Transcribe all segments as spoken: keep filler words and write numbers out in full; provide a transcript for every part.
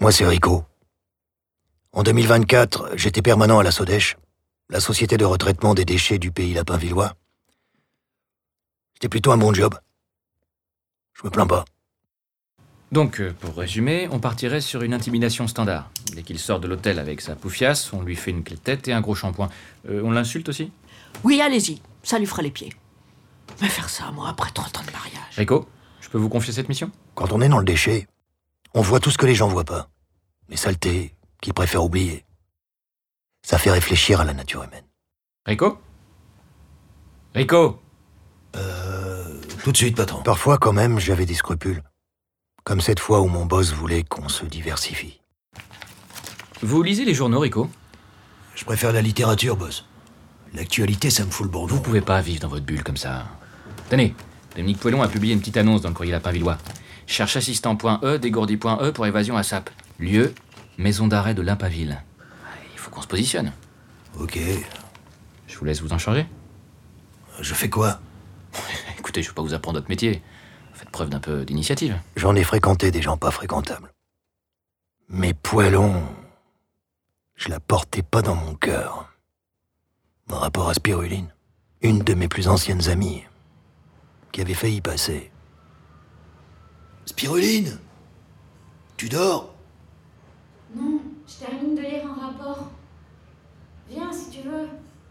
Moi, c'est Rico. En deux mille vingt-quatre, j'étais permanent à la Sodèche, la société de retraitement des déchets du pays lapinvillois. C'était plutôt un bon job. Je me plains pas. Donc, euh, pour résumer, on partirait sur une intimidation standard. Dès qu'il sort de l'hôtel avec sa poufiasse, on lui fait une clé de tête et un gros shampoing. Euh, on l'insulte aussi ? Oui, allez-y, ça lui fera les pieds. Mais faire ça, moi, après trente ans de mariage... Rico, je peux vous confier cette mission ? Quand on est dans le déchet, on voit tout ce que les gens voient pas. Les saletés qu'ils préfèrent oublier. Ça fait réfléchir à la nature humaine. Rico ? Rico ? Euh... Tout de suite, patron. Parfois, quand même, j'avais des scrupules. Comme cette fois où mon boss voulait qu'on se diversifie. Vous lisez les journaux, Rico ? Je préfère la littérature, boss. L'actualité, ça me fout le bourdon. Vous pouvez pas vivre dans votre bulle comme ça. Tenez, Dominique Poelon a publié une petite annonce dans le courrier lapinvillois. Cherche assistant.e, dégourdi.e pour évasion à Sape. Lieu, maison d'arrêt de Limpaville. Il faut qu'on se positionne. Ok. Je vous laisse vous en charger. Je fais quoi ? Écoutez, je vais pas vous apprendre votre métier. Faites preuve d'un peu d'initiative. J'en ai fréquenté des gens pas fréquentables. Mais Poelon, je la portais pas dans mon cœur. Mon rapport à Spiruline, une de mes plus anciennes amies, qui avait failli passer. Spiruline ? Tu dors ? Non, je termine de lire un rapport. Viens si tu veux.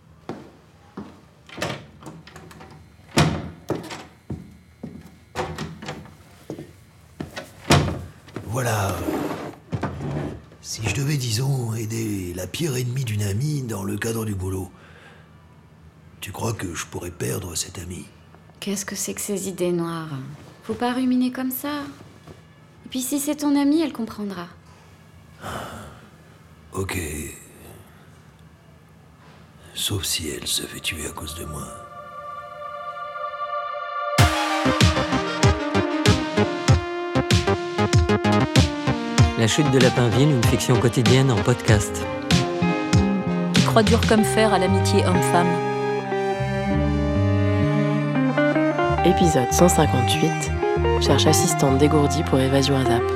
Voilà. Si je devais, disons, aider la pire ennemie d'une amie dans le cadre du boulot, tu crois que je pourrais perdre cette amie ? Qu'est-ce que c'est que ces idées noires ? Faut pas ruminer comme ça. Et puis si c'est ton amie, elle comprendra. Ok. Sauf si elle se fait tuer à cause de moi. La chute de Lapinville, une fiction quotidienne en podcast. Qui croit dur comme fer à l'amitié homme-femme. Épisode cent cinquante-huit. Cherche assistante dégourdie pour évasion à Zap.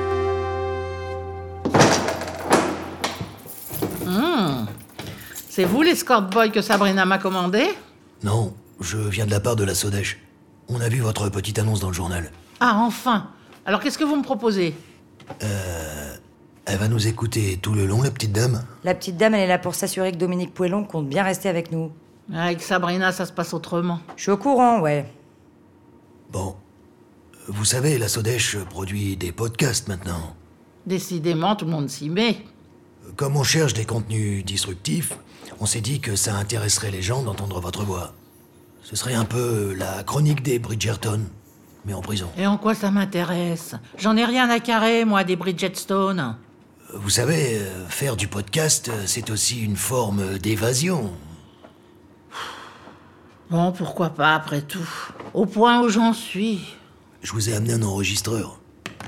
Mmh. C'est vous l'escort boy que Sabrina m'a commandé ? Non, je viens de la part de la Sodèche. On a vu votre petite annonce dans le journal. Ah, enfin ! Alors qu'est-ce que vous me proposez ? Euh... Elle va nous écouter tout le long, la petite dame ? La petite dame, elle est là pour s'assurer que Dominique Poelon compte bien rester avec nous. Avec Sabrina, ça se passe autrement. Je suis au courant, ouais. Bon. Vous savez, la Sodèche produit des podcasts maintenant. Décidément, tout le monde s'y met. Comme on cherche des contenus disruptifs, on s'est dit que ça intéresserait les gens d'entendre votre voix. Ce serait un peu la chronique des Bridgerton, mais en prison. Et en quoi ça m'intéresse ? J'en ai rien à carrer, moi, des Bridgetstone. Vous savez, euh, faire du podcast, c'est aussi une forme d'évasion. Bon, pourquoi pas, après tout. Au point où j'en suis. Je vous ai amené un enregistreur.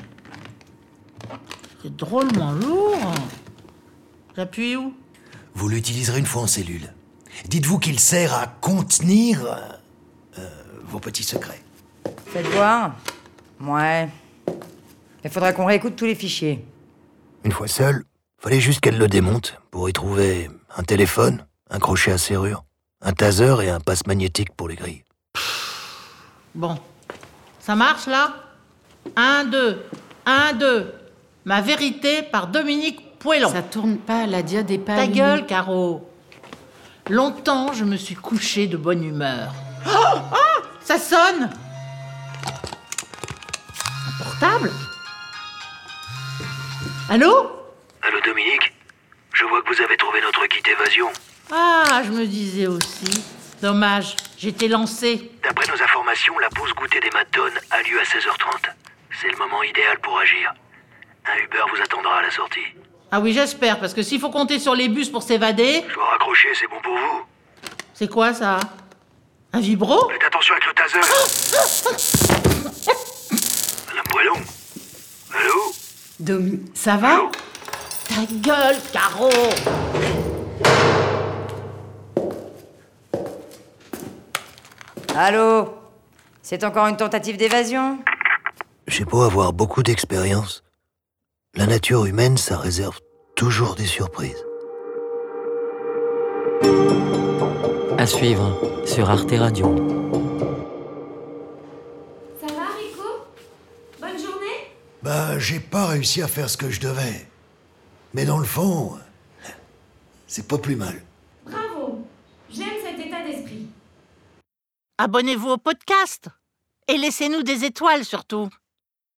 C'est drôlement lourd. J'appuie où ? Vous l'utiliserez une fois en cellule. Dites-vous qu'il sert à contenir euh, vos petits secrets. Faites voir. Ouais. Il faudra qu'on réécoute tous les fichiers. Une fois seule, fallait juste qu'elle le démonte pour y trouver un téléphone, un crochet à serrure, un taser et un passe magnétique pour les grilles. Bon. Ça marche, là ? Un, deux. Un, deux. Ma vérité par Dominique Poelon. Ça tourne pas, la diode est pas Ta allumée. gueule, Caro. Longtemps, je me suis couchée de bonne humeur. Oh, oh, ça sonne. Un portable ? Allô ? Allô Dominique ? Je vois que vous avez trouvé notre kit évasion. Ah, je me disais aussi. Dommage, j'étais lancée. D'après nos informations, la pause goûter des Madone a lieu à seize heures trente. C'est le moment idéal pour agir. Un Uber vous attendra à la sortie. Ah oui, j'espère, parce que s'il faut compter sur les bus pour s'évader... Je dois raccrocher, c'est bon pour vous. C'est quoi, ça ? Un vibro ? Faites attention avec le taser. Madame Poelon ? Allô ? Domi, ça va ? Allô ? Ta gueule, Caro. Allô ? C'est encore une tentative d'évasion ? J'ai beau avoir beaucoup d'expérience, La nature humaine, ça réserve toujours des surprises. À suivre sur Arte Radio. Ça va, Rico? Bonne journée? Bah, j'ai pas réussi à faire ce que je devais. Mais dans le fond, c'est pas plus mal. Bravo! J'aime cet état d'esprit. Abonnez-vous au podcast et laissez-nous des étoiles surtout.